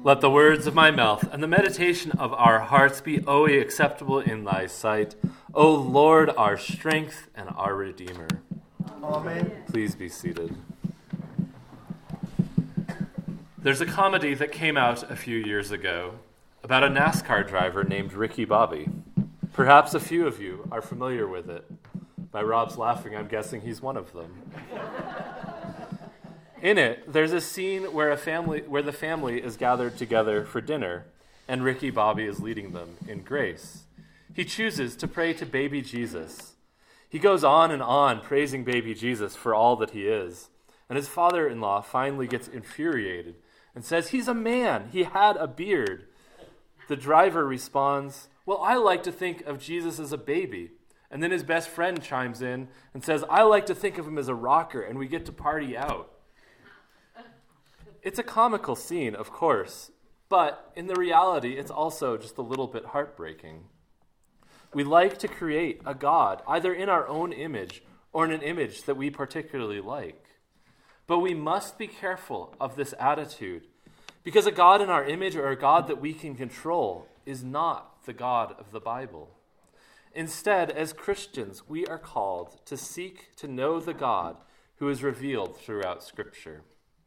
Let the words of my mouth and the meditation of our hearts be always acceptable in thy sight, O Lord, our strength and our Redeemer. Amen. Please be seated. There's a comedy that came out a few years ago about a NASCAR driver named Ricky Bobby. Perhaps a few of you are familiar with it. By Rob's laughing, I'm guessing he's one of them. In it, there's a scene where the family is gathered together for dinner, and Ricky Bobby is leading them in grace. He chooses to pray to baby Jesus. He goes on and on praising baby Jesus for all that he is, and his father-in-law finally gets infuriated and says, "He's a man. He had a beard." The driver responds, "Well, I like to think of Jesus as a baby." And then his best friend chimes in and says, "I like to think of him as a rocker, and we get to party out." It's a comical scene, of course, but in the reality, it's also just a little bit heartbreaking. We like to create a God, either in our own image or in an image that we particularly like. But we must be careful of this attitude, because a God in our image or a God that we can control is not the God of the Bible. Instead, as Christians, we are called to seek to know the God who is revealed throughout Scripture.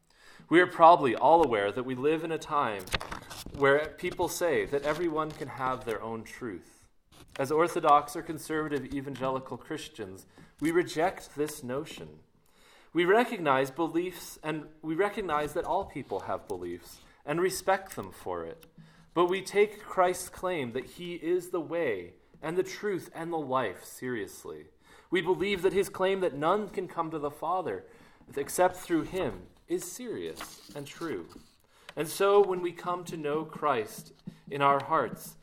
We are probably all aware that we live in a time where people say that everyone can have their own truth. As Orthodox or conservative evangelical Christians, we reject this notion. We recognize beliefs, and we recognize that all people have beliefs and respect them for it. But we take Christ's claim that he is the way and the truth and the life seriously. We believe that his claim that none can come to the Father except through him is serious and true. And so when we come to know Christ in our hearts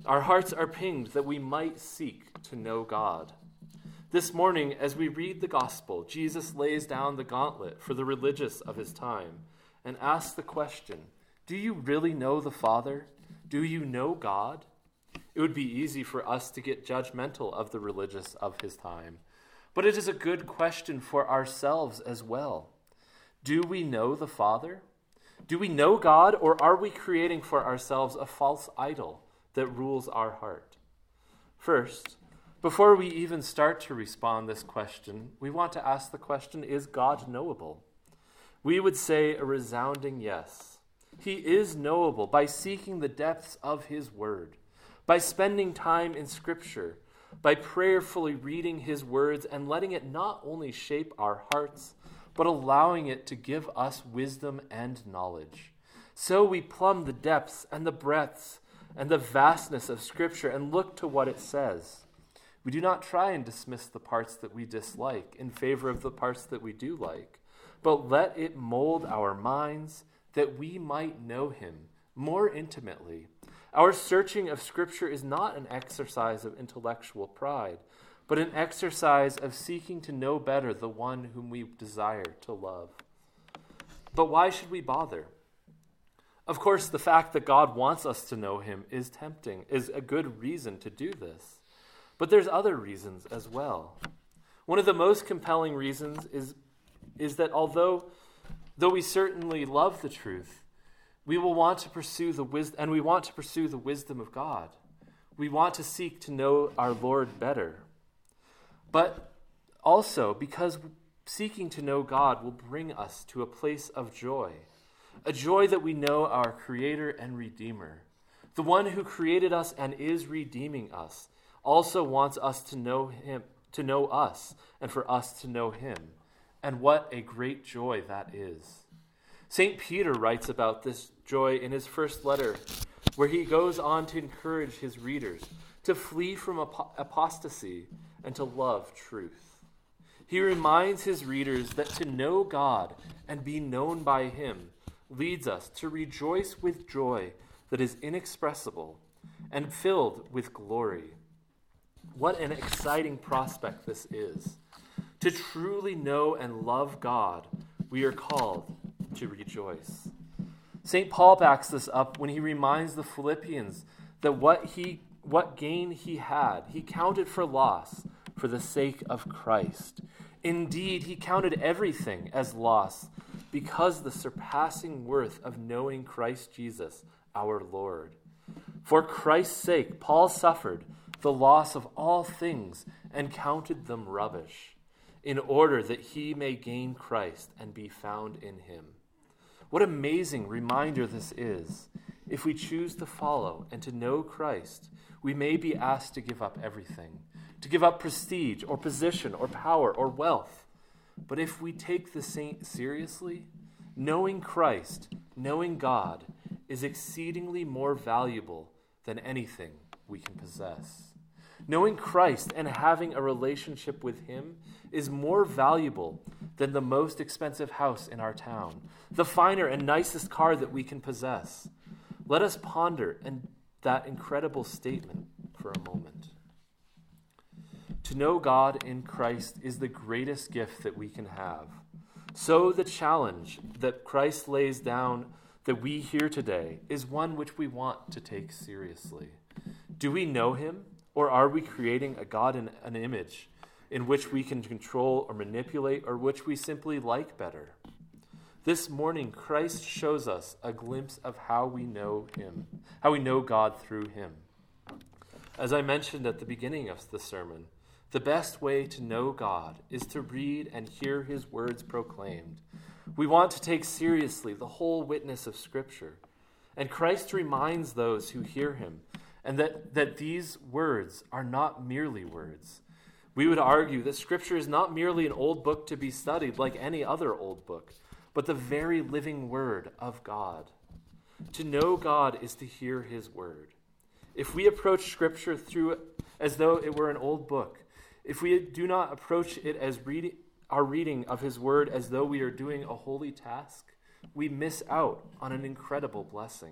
are pinged that we might seek to know God. This morning, as we read the gospel, Jesus lays down the gauntlet for the religious of his time and asks the question, do you really know the Father? Do you know God? It would be easy for us to get judgmental of the religious of his time, but it is a good question for ourselves as well. Do we know the Father? Do we know God, or are we creating for ourselves a false idol that rules our heart? First, before we even start to respond this question, we want to ask the question, is God knowable? We would say a resounding yes. He is knowable by seeking the depths of his word, by spending time in Scripture, by prayerfully reading his words and letting it not only shape our hearts, but allowing it to give us wisdom and knowledge. So we plumb the depths and the breadths and the vastness of Scripture and look to what it says. We do not try and dismiss the parts that we dislike in favor of the parts that we do like, but let it mold our minds that we might know him more intimately. Our searching of Scripture is not an exercise of intellectual pride, but an exercise of seeking to know better the one whom we desire to love. But why should we bother? Of course, the fact that God wants us to know him is tempting, is a good reason to do this. But there's other reasons as well. One of the most compelling reasons is that although we certainly love the truth, we will want to pursue the wisdom, and we want to pursue the wisdom of God. We want to seek to know our Lord better. But also because seeking to know God will bring us to a place of joy, a joy that we know our Creator and Redeemer, the one who created us and is redeeming us, also wants us to know him, to know us, and for us to know him. And what a great joy that is. St. Peter writes about this joy in his first letter, where he goes on to encourage his readers to flee from apostasy and to love truth. He reminds his readers that to know God and be known by him leads us to rejoice with joy that is inexpressible and filled with glory. What an exciting prospect this is. To truly know and love God, we are called to rejoice. St. Paul backs this up when he reminds the Philippians that what gain he had, he counted for loss for the sake of Christ. Indeed, he counted everything as loss because the surpassing worth of knowing Christ Jesus, our Lord. For Christ's sake, Paul suffered the loss of all things and counted them rubbish, in order that he may gain Christ and be found in him. What amazing reminder this is. If we choose to follow and to know Christ, we may be asked to give up everything, to give up prestige or position or power or wealth. But if we take the saint seriously, knowing Christ, knowing God, is exceedingly more valuable than anything we can possess. Knowing Christ and having a relationship with him is more valuable than the most expensive house in our town, the finer and nicest car that we can possess. Let us ponder that incredible statement for a moment. To know God in Christ is the greatest gift that we can have. So the challenge that Christ lays down that we hear today is one which we want to take seriously. Do we know him, or are we creating a God in an image in which we can control or manipulate, or which we simply like better? This morning, Christ shows us a glimpse of how we know him, how we know God through him. As I mentioned at the beginning of the sermon, the best way to know God is to read and hear his words proclaimed. We want to take seriously the whole witness of Scripture. And Christ reminds those who hear him and that these words are not merely words. We would argue that Scripture is not merely an old book to be studied like any other old book, but the very living word of God. To know God is to hear his word. If we approach Scripture as though it were an old book, if we do not approach it as our reading of his word as though we are doing a holy task, we miss out on an incredible blessing.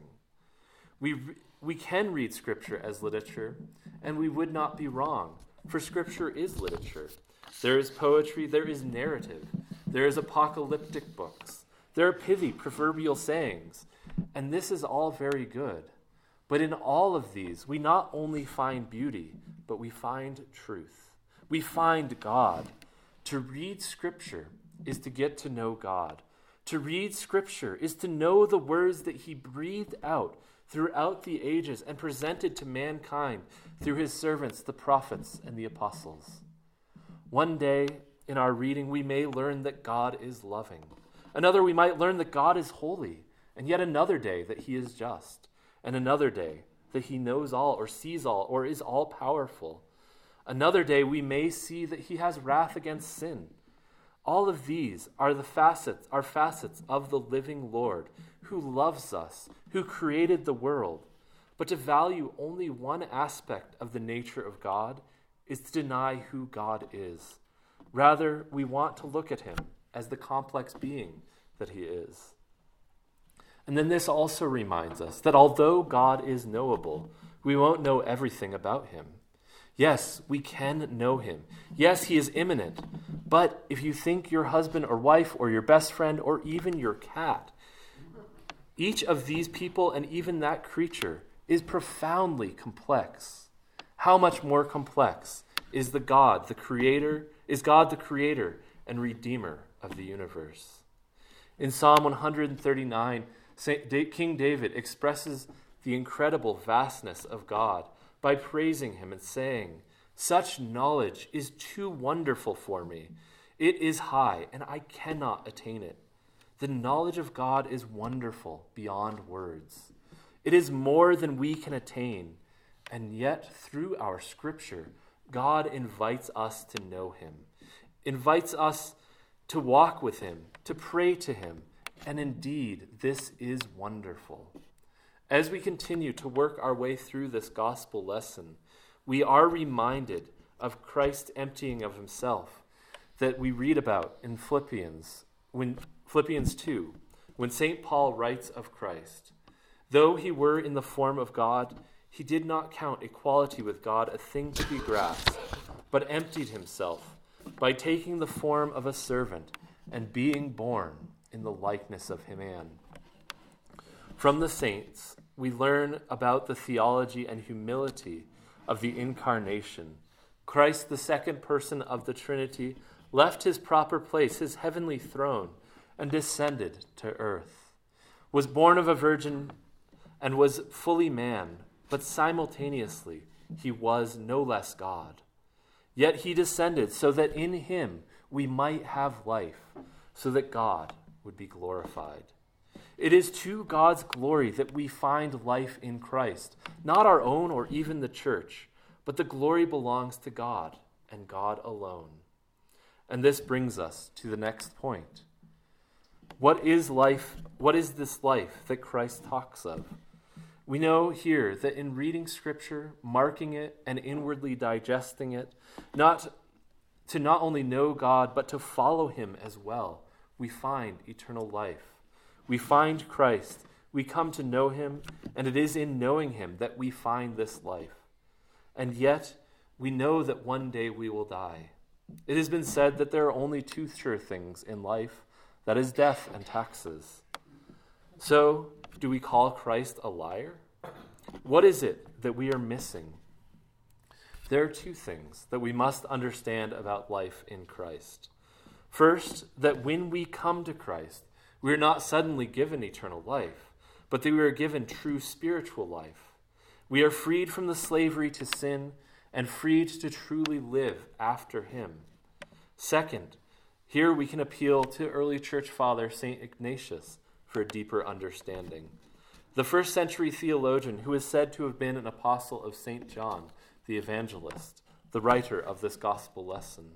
We can read Scripture as literature, and we would not be wrong, for Scripture is literature. There is poetry, there is narrative, there is apocalyptic books, there are pithy proverbial sayings, and this is all very good. But in all of these, we not only find beauty, but we find truth. We find God. To read Scripture is to get to know God. To read Scripture is to know the words that he breathed out throughout the ages and presented to mankind through his servants, the prophets and the apostles. One day in our reading, we may learn that God is loving. Another, we might learn that God is holy. And yet another day that he is just. And another day that he knows all or sees all or is all powerful. Another day we may see that he has wrath against sin. All of these are facets of the living Lord who loves us, who created the world. But to value only one aspect of the nature of God is to deny who God is. Rather, we want to look at him as the complex being that he is. And then this also reminds us that although God is knowable, we won't know everything about him. Yes, we can know him. Yes, he is immanent. But if you think your husband or wife or your best friend or even your cat, each of these people and even that creature is profoundly complex. How much more complex is God the creator and redeemer of the universe? In Psalm 139, King David expresses the incredible vastness of God by praising him and saying, "Such knowledge is too wonderful for me. It is high, and I cannot attain it." The knowledge of God is wonderful beyond words. It is more than we can attain, and yet through our Scripture, God invites us to know him, invites us to walk with him, to pray to him, and indeed, this is wonderful. As we continue to work our way through this gospel lesson, we are reminded of Christ's emptying of himself that we read about in Philippians 2, when St. Paul writes of Christ. Though he were in the form of God, he did not count equality with God a thing to be grasped, but emptied himself by taking the form of a servant and being born in the likeness of man. From the saints, we learn about the theology and humility of the incarnation. Christ, the second person of the Trinity, left his proper place, his heavenly throne, and descended to earth, was born of a virgin and was fully man, but simultaneously he was no less God. Yet he descended so that in him we might have life, so that God would be glorified. It is to God's glory that we find life in Christ, not our own or even the church, but the glory belongs to God and God alone. And this brings us to the next point. What is life? What is this life that Christ talks of? We know here that in reading Scripture, marking it, and inwardly digesting it, not only know God, but to follow him as well, we find eternal life. We find Christ, we come to know him, and it is in knowing him that we find this life. And yet, we know that one day we will die. It has been said that there are only two sure things in life, that is death and taxes. So, do we call Christ a liar? What is it that we are missing? There are two things that we must understand about life in Christ. First, that when we come to Christ, we are not suddenly given eternal life, but that we are given true spiritual life. We are freed from the slavery to sin and freed to truly live after him. Second, here we can appeal to early church father St. Ignatius for a deeper understanding. The first century theologian who is said to have been an apostle of St. John, the evangelist, the writer of this gospel lesson,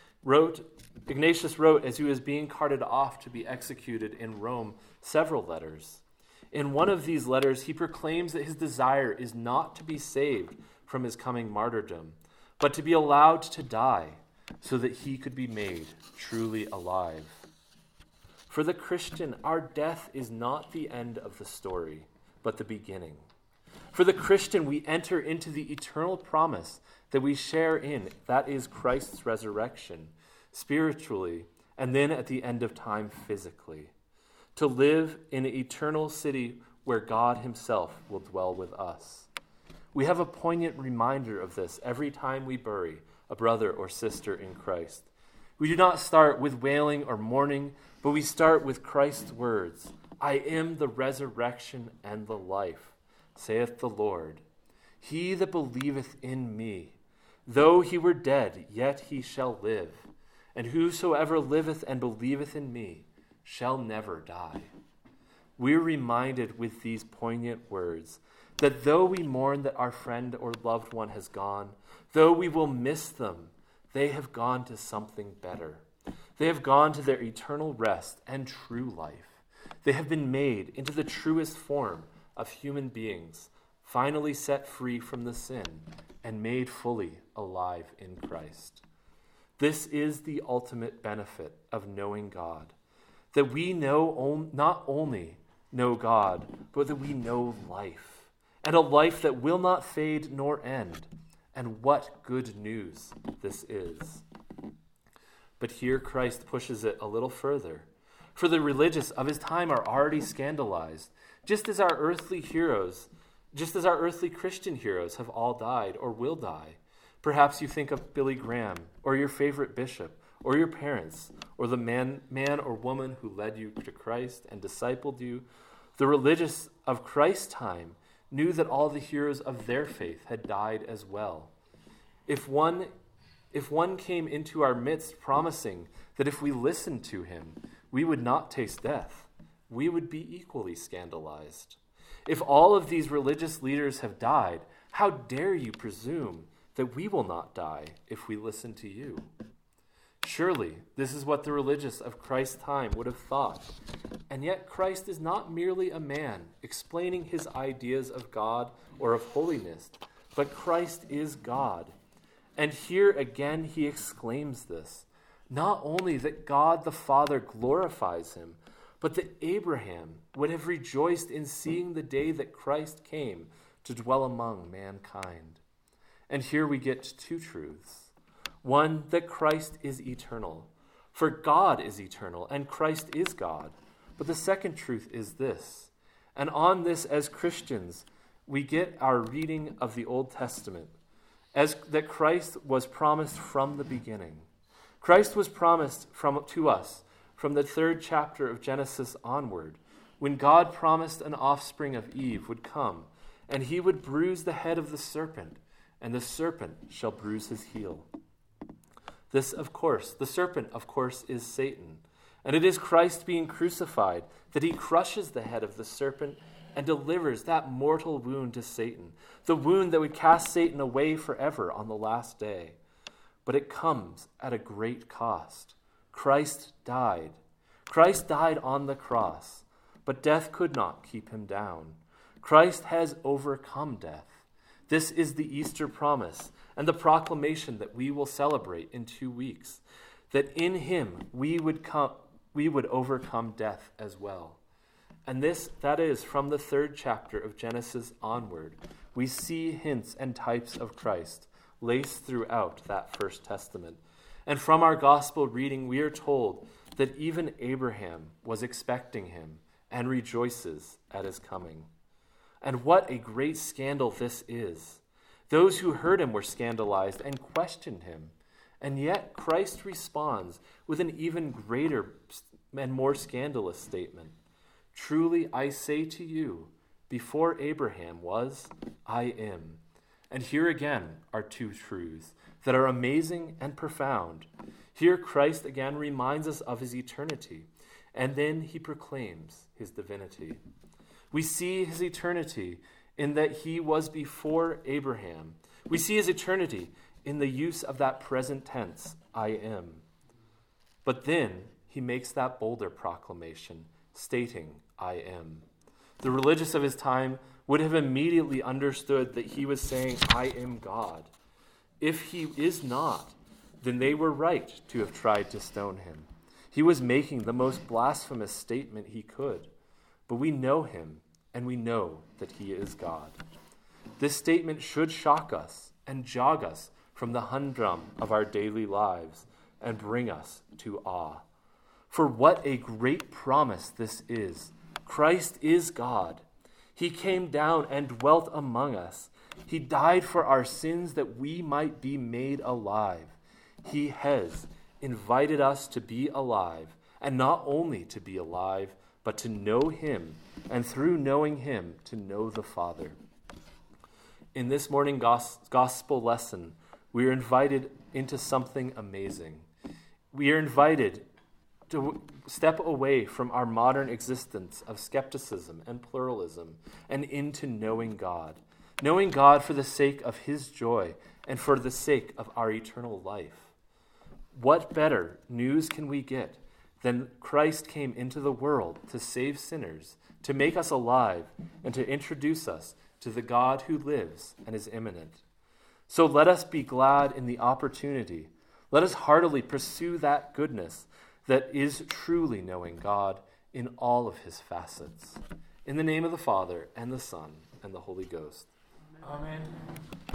Ignatius wrote as he was being carted off to be executed in Rome several letters. In one of these letters, he proclaims that his desire is not to be saved from his coming martyrdom, but to be allowed to die so that he could be made truly alive. For the Christian, our death is not the end of the story, but the beginning. For the Christian, we enter into the eternal promise that we share in, that is Christ's resurrection, spiritually, and then at the end of time physically, to live in an eternal city where God himself will dwell with us. We have a poignant reminder of this every time we bury a brother or sister in Christ. We do not start with wailing or mourning, but we start with Christ's words, "I am the resurrection and the life, saith the Lord. He that believeth in me, though he were dead, yet he shall live. And whosoever liveth and believeth in me shall never die." We are reminded with these poignant words that though we mourn that our friend or loved one has gone, though we will miss them, they have gone to something better. They have gone to their eternal rest and true life. They have been made into the truest form of human beings, finally set free from the sin and made fully alive in Christ. This is the ultimate benefit of knowing God, that we not only know God, but that we know life, and a life that will not fade nor end. And what good news this is. But here Christ pushes it a little further. For the religious of his time are already scandalized, just as our earthly Christian heroes have all died or will die. Perhaps you think of Billy Graham, or your favorite bishop, or your parents, or the man or woman who led you to Christ and discipled you. The religious of Christ's time knew that all the heroes of their faith had died as well. If one came into our midst promising that if we listened to him, we would not taste death, we would be equally scandalized. If all of these religious leaders have died, how dare you presume that we will not die if we listen to you? Surely, this is what the religious of Christ's time would have thought. And yet Christ is not merely a man explaining his ideas of God or of holiness, but Christ is God. And here again he exclaims this, not only that God the Father glorifies him, but that Abraham would have rejoiced in seeing the day that Christ came to dwell among mankind. And here we get two truths. One, that Christ is eternal, for God is eternal, and Christ is God. But the second truth is this, and on this as Christians, we get our reading of the Old Testament, as that Christ was promised from the beginning. Christ was promised to us from the 3rd chapter of Genesis onward, when God promised an offspring of Eve would come, and he would bruise the head of the serpent, and the serpent shall bruise his heel. The serpent, of course, is Satan, and it is Christ being crucified that he crushes the head of the serpent and delivers that mortal wound to Satan, the wound that would cast Satan away forever on the last day. But it comes at a great cost. Christ died. Christ died on the cross, but death could not keep him down. Christ has overcome death. This is the Easter promise and the proclamation that we will celebrate in 2 weeks, that in him we would overcome death as well. And that is from the 3rd chapter of Genesis onward. We see hints and types of Christ laced throughout that First Testament. And from our gospel reading, we are told that even Abraham was expecting him and rejoices at his coming. And what a great scandal this is. Those who heard him were scandalized and questioned him. And yet Christ responds with an even greater and more scandalous statement. Truly I say to you, before Abraham was, I am. And here again are 2 truths that are amazing and profound. Here Christ again reminds us of his eternity, and then he proclaims his divinity. We see his eternity in that he was before Abraham. We see his eternity in the use of that present tense, I am. But then he makes that bolder proclamation, stating, I am. The religious of his time would have immediately understood that he was saying, I am God. If he is not, then they were right to have tried to stone him. He was making the most blasphemous statement he could. But we know him, and we know that he is God. This statement should shock us and jog us from the humdrum of our daily lives and bring us to awe. For what a great promise this is. Christ is God. He came down and dwelt among us. He died for our sins that we might be made alive. He has invited us to be alive, and not only to be alive, but to know him, and through knowing him, to know the Father. In this morning gospel lesson, we are invited into something amazing. We are invited to step away from our modern existence of skepticism and pluralism and into knowing God for the sake of his joy and for the sake of our eternal life. What better news can we get than Christ came into the world to save sinners, to make us alive, and to introduce us to the God who lives and is immanent. So let us be glad in the opportunity. Let us heartily pursue that goodness that is truly knowing God in all of his facets. In the name of the Father, and the Son, and the Holy Ghost. Amen.